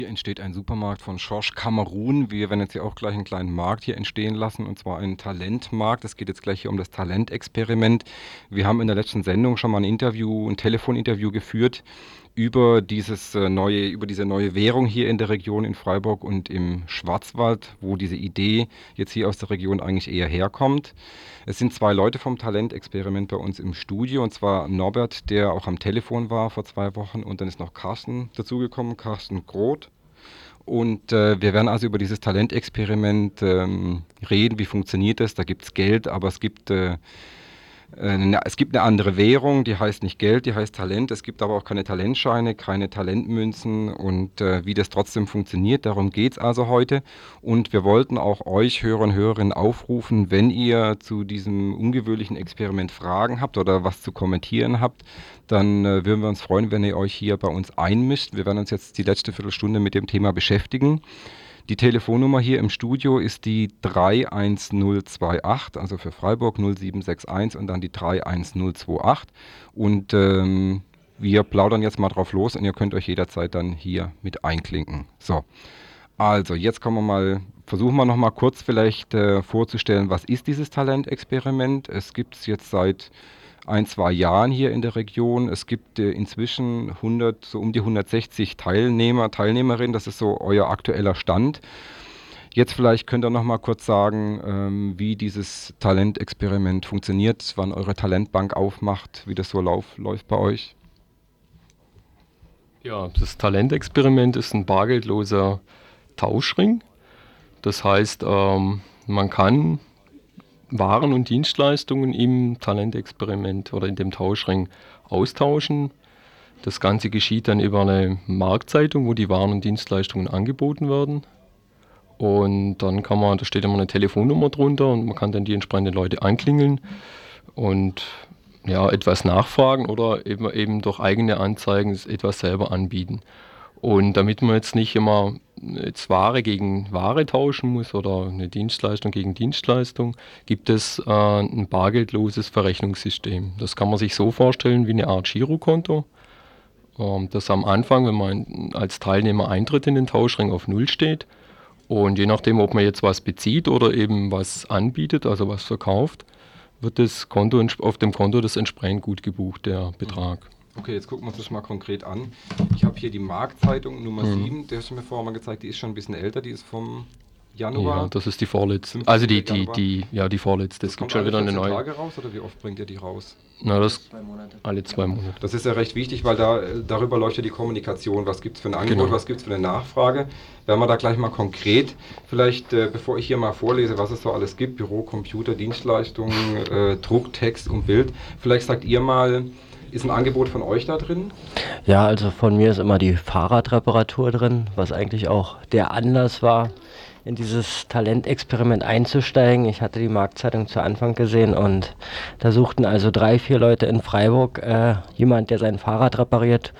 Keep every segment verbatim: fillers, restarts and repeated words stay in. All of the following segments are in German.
Hier entsteht ein Supermarkt von Schorsch Kamerun. Wir werden jetzt hier auch gleich einen kleinen Markt hier entstehen lassen, und zwar einen Talentmarkt. Es geht jetzt gleich hier um das Talentexperiment. Wir haben in der letzten Sendung schon mal ein Interview, ein Telefoninterview geführt über dieses äh, neue, über diese neue Währung hier in der Region in Freiburg und im Schwarzwald, wo diese Idee jetzt hier aus der Region eigentlich eher herkommt. Es sind zwei Leute vom Talentexperiment bei uns im Studio, und zwar Norbert, der auch am Telefon war vor zwei Wochen, und dann ist noch Carsten dazugekommen, Carsten Groth. Und äh, wir werden also über dieses Talentexperiment ähm, reden. Wie funktioniert das? Da gibt es Geld, aber es gibt, äh, äh, ne, es gibt eine andere Währung, die heißt nicht Geld, die heißt Talent. Es gibt aber auch keine Talentscheine, keine Talentmünzen, und äh, wie das trotzdem funktioniert, darum geht es also heute. Und wir wollten auch euch, Hörer und Hörerinnen, aufrufen, wenn ihr zu diesem ungewöhnlichen Experiment Fragen habt oder was zu kommentieren habt, dann äh, würden wir uns freuen, wenn ihr euch hier bei uns einmischt. Wir werden uns jetzt die letzte Viertelstunde mit dem Thema beschäftigen. Die Telefonnummer hier im Studio ist die drei eins null zwei acht, also für Freiburg null sieben sechs eins und dann die drei eins null zwei acht. Und ähm, wir plaudern jetzt mal drauf los, und ihr könnt euch jederzeit dann hier mit einklinken. So, also jetzt kommen wir mal, versuchen wir noch mal kurz vielleicht äh, vorzustellen, was ist dieses Talentexperiment. Es gibt es jetzt seit ein, zwei Jahren hier in der Region. Es gibt äh, inzwischen hundert, so um die hundertsechzig Teilnehmer, Teilnehmerinnen. Das ist so euer aktueller Stand. Jetzt vielleicht könnt ihr noch mal kurz sagen, ähm, wie dieses Talentexperiment funktioniert, wann eure Talentbank aufmacht, wie das so lauf, läuft bei euch. Ja, das Talentexperiment ist ein bargeldloser Tauschring. Das heißt, ähm, man kann Waren und Dienstleistungen im Talentexperiment oder in dem Tauschring austauschen. Das Ganze geschieht dann über eine Marktzeitung, wo die Waren und Dienstleistungen angeboten werden. Und dann kann man, da steht immer eine Telefonnummer drunter, und man kann dann die entsprechenden Leute anklingeln und ja, etwas nachfragen oder eben, eben durch eigene Anzeigen etwas selber anbieten. Und damit man jetzt nicht immer jetzt Ware gegen Ware tauschen muss oder eine Dienstleistung gegen Dienstleistung, gibt es äh, ein bargeldloses Verrechnungssystem. Das kann man sich so vorstellen wie eine Art Girokonto, ähm, das am Anfang, wenn man als Teilnehmer eintritt in den Tauschring, auf Null steht. Und je nachdem, ob man jetzt was bezieht oder eben was anbietet, also was verkauft, wird das Konto auf dem Konto das entsprechend gut gebucht, der Betrag. Okay, jetzt gucken wir uns das mal konkret an. Ich habe hier die Marktzeitung Nummer Mhm. sieben, die hast du mir vorher mal gezeigt, die ist schon ein bisschen älter, die ist vom Januar. Ja, das ist die vorletzte. fünfzehnten Also die, die, Januar. die, ja, die vorletzte. Es Das gibt kommt schon alle wieder eine vierzehn neue. Tage raus, oder wie oft bringt ihr die raus? Na, das Zwei Monate. alle zwei Monate. Das ist ja recht wichtig, weil da, äh, darüber läuft ja die Kommunikation. Was gibt es für ein Angebot, Genau. was gibt es für eine Nachfrage? Werden wir da gleich mal konkret, vielleicht äh, bevor ich hier mal vorlese, was es so alles gibt, Büro, Computer, Dienstleistungen, äh, Druck, Text und Bild. Vielleicht sagt ihr mal, ist ein Angebot von euch da drin? Ja, also von mir ist immer die Fahrradreparatur drin, was eigentlich auch der Anlass war, in dieses Talentexperiment einzusteigen. Ich hatte die Marktzeitung zu Anfang gesehen, und da suchten also drei, vier Leute in Freiburg äh, jemand, der sein Fahrrad repariert.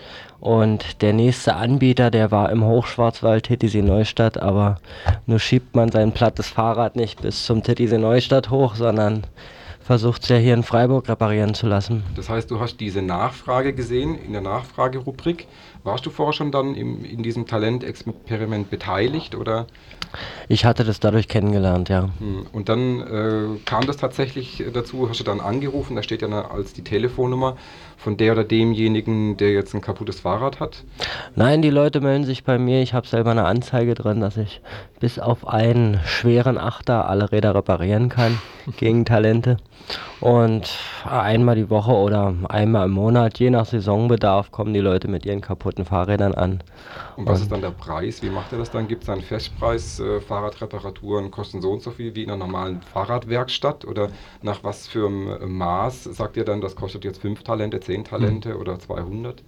Und der nächste Anbieter, der war im Hochschwarzwald, Titisee Neustadt, aber nur schiebt man sein plattes Fahrrad nicht bis zum Titisee Neustadt hoch, sondern versucht es ja hier in Freiburg reparieren zu lassen. Das heißt, du hast diese Nachfrage gesehen in der Nachfragerubrik. Warst du vorher schon dann im, in diesem Talentexperiment beteiligt, oder? Ich hatte das dadurch kennengelernt, ja. Hm, Und dann äh, kam das tatsächlich dazu, hast du dann angerufen, da steht ja eine, als die Telefonnummer von der oder demjenigen, der jetzt ein kaputtes Fahrrad hat. Nein, die Leute melden sich bei mir. Ich habe selber eine Anzeige drin, dass ich bis auf einen schweren Achter alle Räder reparieren kann gegen Talente. Und einmal die Woche oder einmal im Monat, je nach Saisonbedarf, kommen die Leute mit ihren kaputten Fahrrädern an. Und was Und ist dann der Preis? Wie macht er das dann? Gibt es einen Festpreis? Äh, Fahrradreparaturen kosten so und so viel wie in einer normalen Fahrradwerkstatt? Oder nach was für einem Maß sagt ihr dann, das kostet jetzt fünf Talente, zehn Talente oder zweihundert?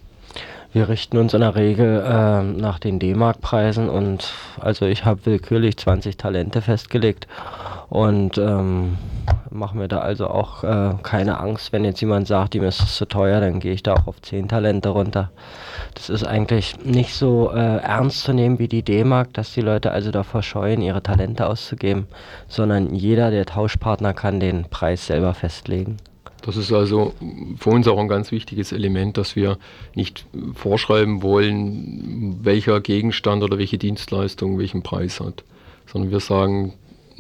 Wir richten uns in der Regel äh, nach den D-Mark-Preisen, und also ich habe willkürlich zwanzig Talente festgelegt und ähm, mache mir da also auch äh, keine Angst, wenn jetzt jemand sagt, ihm ist es zu teuer, dann gehe ich da auch auf zehn Talente runter. Das ist eigentlich nicht so äh, ernst zu nehmen wie die D-Mark, dass die Leute also davor scheuen, ihre Talente auszugeben, sondern jeder der Tauschpartner kann den Preis selber festlegen. Das ist also für uns auch ein ganz wichtiges Element, dass wir nicht vorschreiben wollen, welcher Gegenstand oder welche Dienstleistung welchen Preis hat, sondern wir sagen,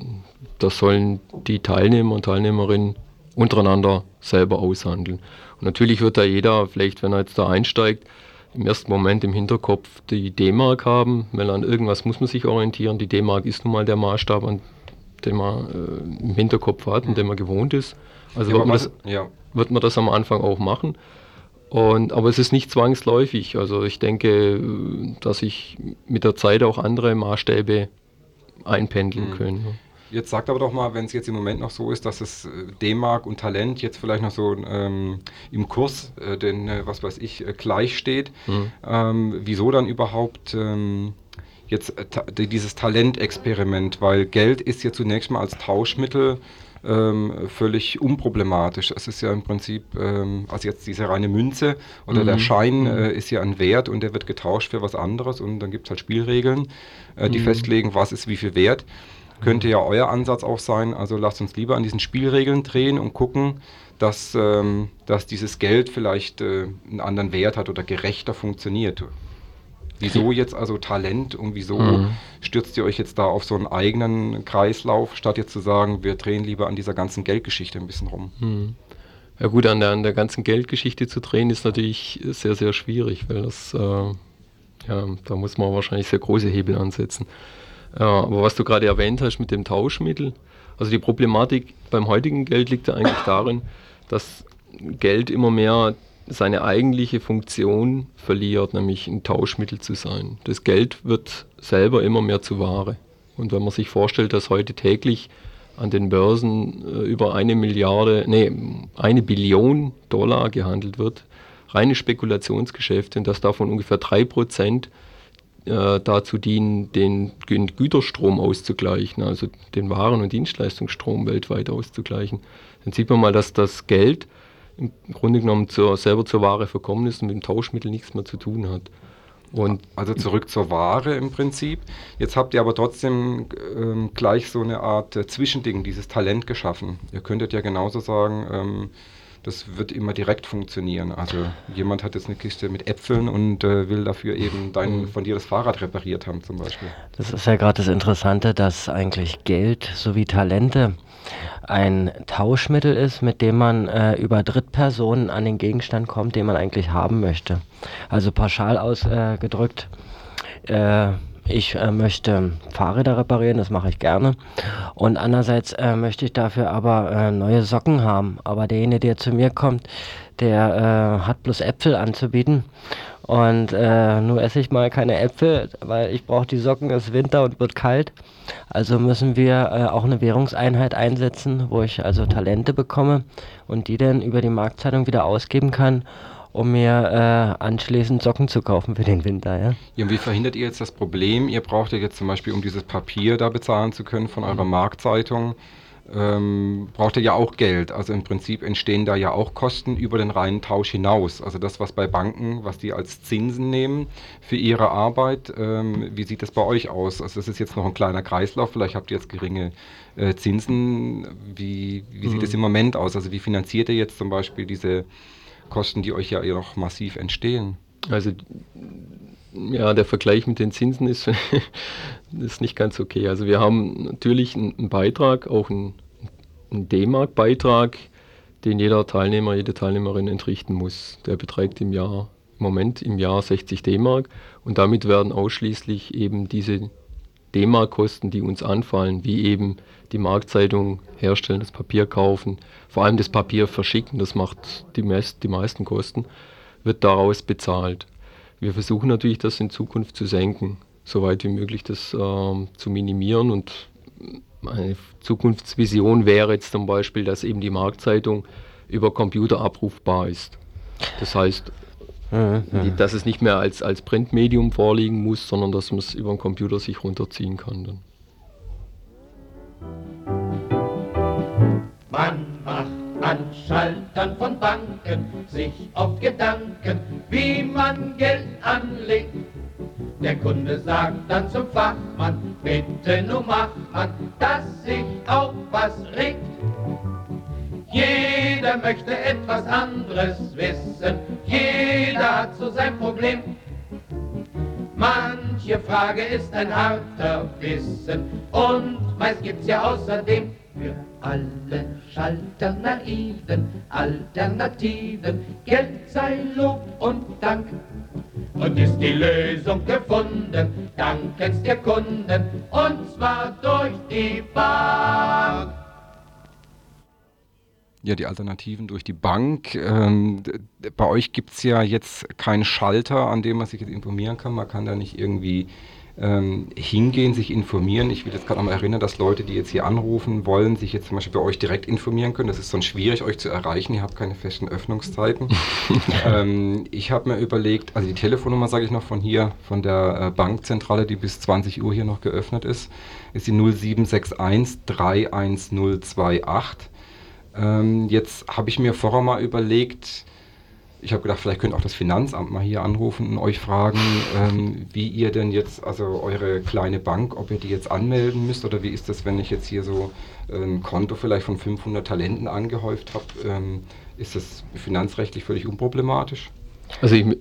das sollen die Teilnehmer und Teilnehmerinnen untereinander selber aushandeln. Und natürlich wird da jeder, vielleicht wenn er jetzt da einsteigt, im ersten Moment im Hinterkopf die D-Mark haben, weil an irgendwas muss man sich orientieren. Die D-Mark ist nun mal der Maßstab, an den man äh, im Hinterkopf hat und den man gewohnt ist. Also Ja, wird, man was, das, ja. wird man das am Anfang auch machen. Und, aber es ist nicht zwangsläufig. Also ich denke, dass sich mit der Zeit auch andere Maßstäbe einpendeln Mhm. können. Jetzt sagt aber doch mal, wenn es jetzt im Moment noch so ist, dass es äh, D-Mark und Talent jetzt vielleicht noch so ähm, im Kurs, äh, den, äh, was weiß ich, äh, gleich steht, Mhm. ähm, wieso dann überhaupt ähm, jetzt äh, ta dieses Talentexperiment? Weil Geld ist ja zunächst mal als Tauschmittel ähm, völlig unproblematisch. Es ist ja im Prinzip, ähm, also jetzt diese reine Münze oder der Mhm. Schein Mhm. äh, ist ja ein Wert und der wird getauscht für was anderes und dann gibt es halt Spielregeln, äh, die Mhm. festlegen, was ist wie viel wert. Könnte ja euer Ansatz auch sein, also lasst uns lieber an diesen Spielregeln drehen und gucken, dass, ähm, dass dieses Geld vielleicht äh, einen anderen Wert hat oder gerechter funktioniert. Wieso jetzt also Talent und wieso Mhm. stürzt ihr euch jetzt da auf so einen eigenen Kreislauf, statt jetzt zu sagen, wir drehen lieber an dieser ganzen Geldgeschichte ein bisschen rum? Mhm. Ja gut, an der, an der ganzen Geldgeschichte zu drehen ist natürlich sehr, sehr schwierig, weil das, äh, ja, da muss man wahrscheinlich sehr große Hebel ansetzen. Ja, aber was du gerade erwähnt hast mit dem Tauschmittel, also die Problematik beim heutigen Geld liegt ja eigentlich darin, dass Geld immer mehr seine eigentliche Funktion verliert, nämlich ein Tauschmittel zu sein. Das Geld wird selber immer mehr zu Ware. Und wenn man sich vorstellt, dass heute täglich an den Börsen äh, über eine Milliarde, nee, eine Billion Dollar gehandelt wird, reine Spekulationsgeschäfte, und dass davon ungefähr drei Prozent äh, dazu dienen, den Gü Güterstrom auszugleichen, also den Waren- und Dienstleistungsstrom weltweit auszugleichen, dann sieht man mal, dass das Geld im Grunde genommen zur, selber zur Ware verkommen ist und mit dem Tauschmittel nichts mehr zu tun hat. Und Also zurück zur Ware im Prinzip. Jetzt habt ihr aber trotzdem ähm, gleich so eine Art äh, Zwischending, dieses Talent geschaffen. Ihr könntet ja genauso sagen, ähm, das wird immer direkt funktionieren. Also jemand hat jetzt eine Kiste mit Äpfeln und äh, will dafür eben dein, von dir das Fahrrad repariert haben zum Beispiel. Das ist ja gerade das Interessante, dass eigentlich Geld sowie Talente ein Tauschmittel ist, mit dem man äh, über Drittpersonen an den Gegenstand kommt, den man eigentlich haben möchte. Also pauschal ausgedrückt, äh, ich äh, möchte Fahrräder reparieren, das mache ich gerne. Und andererseits äh, möchte ich dafür aber äh, neue Socken haben. Aber derjenige, der zu mir kommt, der äh, hat bloß Äpfel anzubieten. Und äh, nur esse ich mal keine Äpfel, weil ich brauche die Socken, es ist Winter und wird kalt. Also müssen wir äh, auch eine Währungseinheit einsetzen, wo ich also Talente bekomme und die dann über die Marktzeitung wieder ausgeben kann, um mir äh, anschließend Socken zu kaufen für den Winter. Ja? Ja, und wie verhindert ihr jetzt das Problem? Ihr braucht ja jetzt zum Beispiel, um dieses Papier da bezahlen zu können von eurer Marktzeitung, ähm, braucht ihr ja auch Geld. Also im Prinzip entstehen da ja auch Kosten über den reinen Tausch hinaus. Also das, was bei Banken, was die als Zinsen nehmen für ihre Arbeit, ähm, wie sieht das bei euch aus? Also das ist jetzt noch ein kleiner Kreislauf, vielleicht habt ihr jetzt geringe äh, Zinsen. Wie, wie sieht es im Moment aus? Also wie finanziert ihr jetzt zum Beispiel diese Kosten, die euch ja eh noch massiv entstehen? also ja, der Vergleich mit den Zinsen ist, ist nicht ganz okay. Also wir haben natürlich einen, einen Beitrag, auch einen, einen D-Mark-Beitrag, den jeder Teilnehmer, jede Teilnehmerin entrichten muss. Der beträgt im Jahr, im Moment im Jahr sechzig D-Mark, und damit werden ausschließlich eben diese D-Mark-Kosten, die uns anfallen, wie eben die Marktzeitung herstellen, das Papier kaufen, vor allem das Papier verschicken, das macht die, meist, die meisten Kosten, wird daraus bezahlt. Wir versuchen natürlich, das in Zukunft zu senken, soweit wie möglich das ähm, zu minimieren, und eine Zukunftsvision wäre jetzt zum Beispiel, dass eben die Marktzeitung über Computer abrufbar ist. Das heißt, die, dass es nicht mehr als, als Printmedium vorliegen muss, sondern dass man es über den Computer sich runterziehen kann. Dann. Man macht an Schaltern von Banken sich oft Gedanken, wie man Geld anlegt. Der Kunde sagt dann zum Fachmann, bitte nun mach man, dass sich auch was regt. Jeder möchte etwas anderes wissen, jeder hat so sein Problem. Manche Frage ist ein harter Bissen und meist gibt's ja außerdem für alle Schalternaiven Alternativen. Geld sei Lob und Dank. Und ist die Lösung gefunden, danken's der Kunden, und zwar durch die Bank. Ja, die Alternativen durch die Bank. Ähm, d- d- bei euch gibt es ja jetzt keinen Schalter, an dem man sich jetzt informieren kann. Man kann da nicht irgendwie ähm, hingehen, sich informieren. Ich will jetzt gerade nochmal erinnern, dass Leute, die jetzt hier anrufen wollen, sich jetzt zum Beispiel bei euch direkt informieren können. Das ist sonst schwierig, euch zu erreichen. Ihr habt keine festen Öffnungszeiten. ähm, ich habe mir überlegt, also die Telefonnummer sage ich noch von hier, von der äh, Bankzentrale, die bis zwanzig Uhr hier noch geöffnet ist, ist die null sieben sechs eins drei eins null zwei acht. Ähm, jetzt habe ich mir vorher mal überlegt, ich habe gedacht, vielleicht könnte auch das Finanzamt mal hier anrufen und euch fragen, ähm, wie ihr denn jetzt, also eure kleine Bank, ob ihr die jetzt anmelden müsst oder wie ist das, wenn ich jetzt hier so ein Konto vielleicht von fünfhundert Talenten angehäuft habe, ähm, ist das finanzrechtlich völlig unproblematisch? Also ich äh,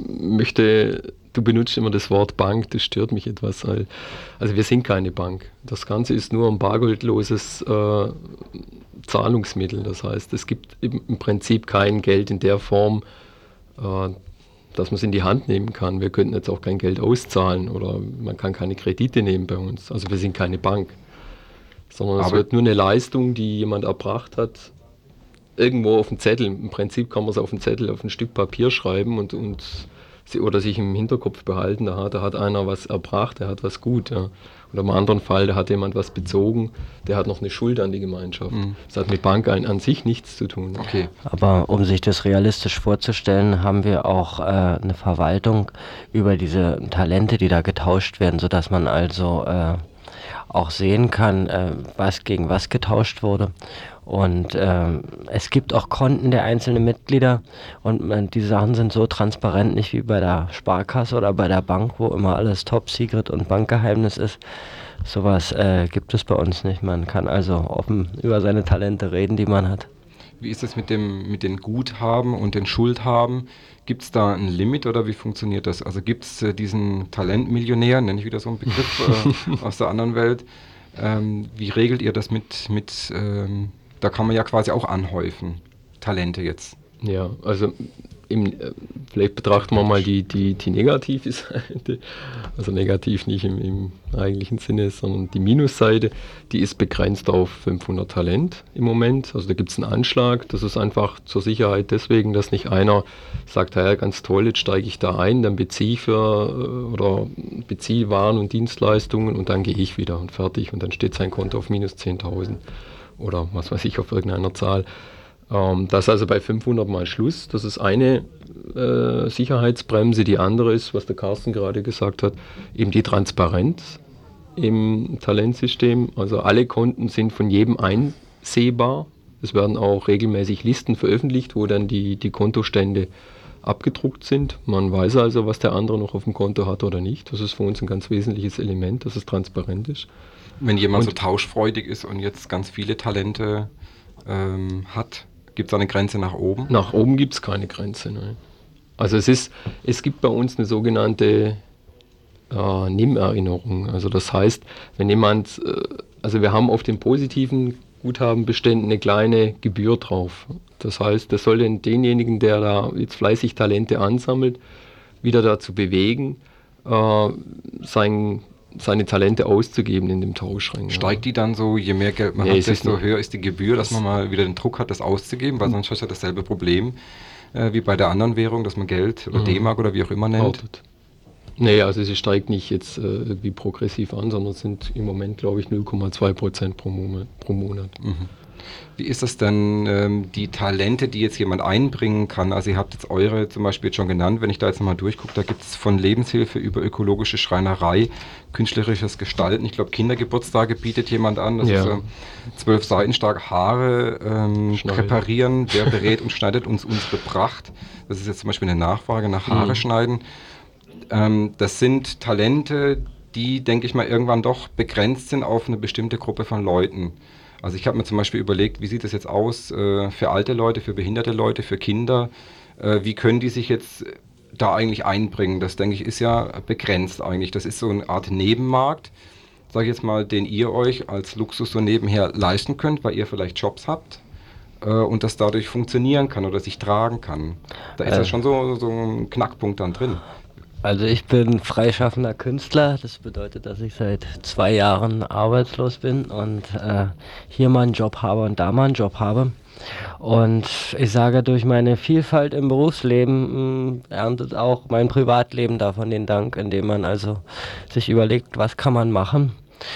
möchte, du benutzt immer das Wort Bank, das stört mich etwas. Weil, also wir sind keine Bank. Das Ganze ist nur ein bargeldloses äh, Zahlungsmittel. Das heißt, es gibt im, im Prinzip kein Geld in der Form, äh, dass man es in die Hand nehmen kann. Wir könnten jetzt auch kein Geld auszahlen oder man kann keine Kredite nehmen bei uns. Also wir sind keine Bank. Sondern es Aber- wird nur eine Leistung, die jemand erbracht hat, irgendwo auf dem Zettel. Im Prinzip kann man es auf dem Zettel, auf ein Stück Papier schreiben und, und sie- oder sich im Hinterkopf behalten, da hat, da hat einer was erbracht, der hat was gut. Ja. Oder im anderen Fall, da hat jemand was bezogen, der hat noch eine Schuld an die Gemeinschaft. Mhm. Das hat mit Bank ein, an sich nichts zu tun. Okay. Aber um sich das realistisch vorzustellen, haben wir auch äh, eine Verwaltung über diese Talente, die da getauscht werden, sodass man also äh, auch sehen kann, äh, was gegen was getauscht wurde. Und ähm, es gibt auch Konten der einzelnen Mitglieder und äh, die Sachen sind so transparent, nicht wie bei der Sparkasse oder bei der Bank, wo immer alles Top Secret und Bankgeheimnis ist. Sowas äh, gibt es bei uns nicht. Man kann also offen über seine Talente reden, die man hat. Wie ist das mit dem, mit den Guthaben und den Schuldhaben? Gibt es da ein Limit oder wie funktioniert das? Also gibt es äh, diesen Talentmillionär, nenne ich wieder so einen Begriff äh, aus der anderen Welt. Ähm, wie regelt ihr das mit, mit ähm, da kann man ja quasi auch anhäufen, Talente jetzt. Ja, also im, äh, vielleicht betrachten wir mal die, die, die negative Seite, also negativ nicht im, im eigentlichen Sinne, sondern die Minusseite, die ist begrenzt auf fünfhundert Talent im Moment. Also da gibt es einen Anschlag, das ist einfach zur Sicherheit deswegen, dass nicht einer sagt, ja ganz toll, jetzt steige ich da ein, dann beziehe ich für äh, oder beziehe Waren und Dienstleistungen und dann gehe ich wieder und fertig und dann steht sein Konto auf minus zehntausend oder was weiß ich, auf irgendeiner Zahl. Ähm, das ist also bei fünfhundert mal Schluss. Das ist eine äh, Sicherheitsbremse. Die andere ist, was der Carsten gerade gesagt hat, eben die Transparenz im Talentsystem. Also alle Konten sind von jedem einsehbar. Es werden auch regelmäßig Listen veröffentlicht, wo dann die, die Kontostände abgedruckt sind. Man weiß also, was der andere noch auf dem Konto hat oder nicht. Das ist für uns ein ganz wesentliches Element, dass es transparent ist. Wenn jemand Und- so tauschfreudig ist und jetzt ganz viele Talente ähm, hat, gibt es da eine Grenze nach oben? Nach oben gibt es keine Grenze. Nein. Also es ist, es gibt bei uns eine sogenannte äh, Nimm-Erinnerung. Also das heißt, wenn jemand, äh, also wir haben auf den positiven Guthabenbeständen eine kleine Gebühr drauf. Das heißt, das soll den, denjenigen, der da jetzt fleißig Talente ansammelt, wieder dazu bewegen, äh, sein, seine Talente auszugeben in dem Tauschring. Steigt die dann so, je mehr Geld man Nee, hat, es ist desto nicht- höher ist die Gebühr, dass man mal wieder den Druck hat, das auszugeben, weil sonst ist ja dasselbe Problem äh, wie bei der anderen Währung, dass man Geld oder Mhm. D-Mark oder wie auch immer nennt. Wartet. Nee, also sie steigt nicht jetzt äh, irgendwie progressiv an, sondern es sind im Moment, glaube ich, null Komma zwei Prozent pro Monat. Pro Monat. Mhm. Wie ist das denn, ähm, die Talente, die jetzt jemand einbringen kann? Also ihr habt jetzt eure zum Beispiel jetzt schon genannt, wenn ich da jetzt nochmal durchgucke, da gibt es von Lebenshilfe über ökologische Schreinerei, künstlerisches Gestalten. Ich glaube, Kindergeburtstage bietet jemand an. Das Ja. ist ähm, zwölf Seiten stark Haare ähm, Schneiden. präparieren. Wer berät und schneidet uns unsere Pracht? Das ist jetzt zum Beispiel eine Nachfrage nach Haare Mhm. schneiden. Ähm, das sind Talente, die, denke ich mal, irgendwann doch begrenzt sind auf eine bestimmte Gruppe von Leuten. Also ich habe mir zum Beispiel überlegt, wie sieht es jetzt aus äh, für alte Leute, für behinderte Leute, für Kinder? Äh, wie können die sich jetzt da eigentlich einbringen? Das, denke ich, ist ja begrenzt eigentlich. Das ist so eine Art Nebenmarkt, sage ich jetzt mal, den ihr euch als Luxus so nebenher leisten könnt, weil ihr vielleicht Jobs habt äh, und das dadurch funktionieren kann oder sich tragen kann. Da ist ja Äh, schon so, so ein Knackpunkt dann drin. Also ich bin freischaffender Künstler. Das bedeutet, dass ich seit zwei Jahren arbeitslos bin und äh, hier mal einen Job habe und da mal einen Job habe. Und ich sage, durch meine Vielfalt im Berufsleben mh, erntet auch mein Privatleben davon den Dank, indem man also sich überlegt, was kann man machen.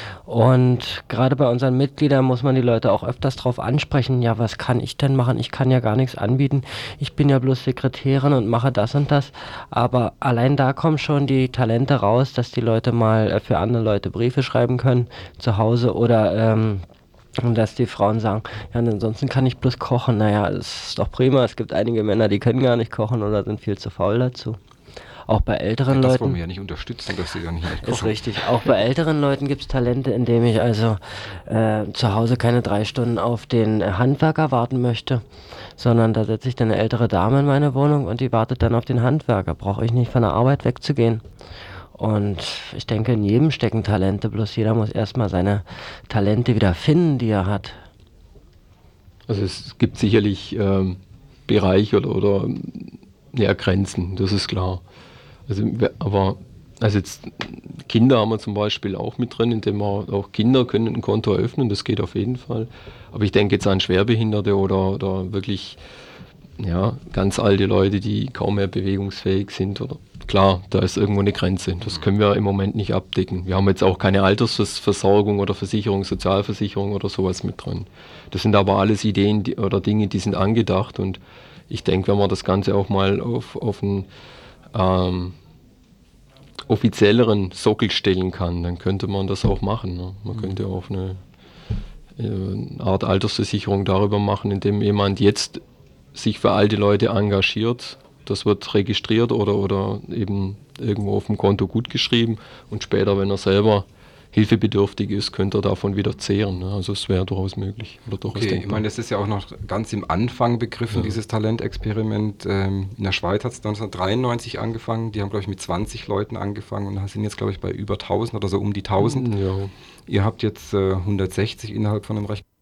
Und gerade bei unseren Mitgliedern muss man die Leute auch öfters darauf ansprechen, ja, was kann ich denn machen? Ich kann ja gar nichts anbieten. Ich bin ja bloß Sekretärin und mache das und das. Aber allein da kommen schon die Talente raus, dass die Leute mal äh, für andere Leute Briefe schreiben können zu Hause oder ähm, und dass die Frauen sagen, ja, und ansonsten kann ich bloß kochen. Naja, das ist doch prima. Es gibt einige Männer, die können gar nicht kochen oder sind viel zu faul dazu. Auch bei älteren Das wollen Leuten. wir ja nicht unterstützen, dass sie dann nicht Ist kochen. richtig. Auch bei älteren Leuten gibt es Talente, indem ich also äh, zu Hause keine drei Stunden auf den äh, Handwerker warten möchte, sondern da setze ich dann eine ältere Dame in meine Wohnung und die wartet dann auf den Handwerker. Brauche ich nicht von der Arbeit wegzugehen. Und ich denke, in jedem stecken Talente, bloß jeder muss erstmal seine Talente wieder finden, die er hat. Also es gibt sicherlich ähm, Bereiche oder, oder ja, Grenzen, das ist klar. Also, we- aber also jetzt Kinder haben wir zum Beispiel auch mit drin, indem wir auch Kinder können ein Konto eröffnen, das geht auf jeden Fall. Aber ich denke jetzt an Schwerbehinderte oder, oder wirklich ja, ganz alte Leute, die kaum mehr bewegungsfähig sind. Oder klar, da ist irgendwo eine Grenze. Das können wir im Moment nicht abdecken. Wir haben jetzt auch keine Altersversorgung oder Versicherung, Sozialversicherung oder sowas mit drin. Das sind aber alles Ideen die, oder Dinge, die sind angedacht und ich denke, wenn man das Ganze auch mal auf, auf einen ähm, offizielleren Sockel stellen kann, dann könnte man das auch machen. Ne? Man könnte auch eine, äh, eine Art Altersversicherung darüber machen, indem jemand jetzt sich für alte Leute engagiert. Das wird registriert oder, oder eben irgendwo auf dem Konto gut geschrieben und später, wenn er selber hilfebedürftig ist, könnte er davon wieder zehren. Ne? Also es wäre durchaus möglich oder durchaus Okay, ich denkbar. meine, das ist ja auch noch ganz im Anfang begriffen, Ja. dieses Talentexperiment. Ähm, in der Schweiz hat es neunzehnhundertdreiundneunzig angefangen. Die haben, glaube ich, mit zwanzig Leuten angefangen und sind jetzt, glaube ich, bei über tausend oder so um die tausend. Ja. Ihr habt jetzt äh, hundertsechzig innerhalb von einem recht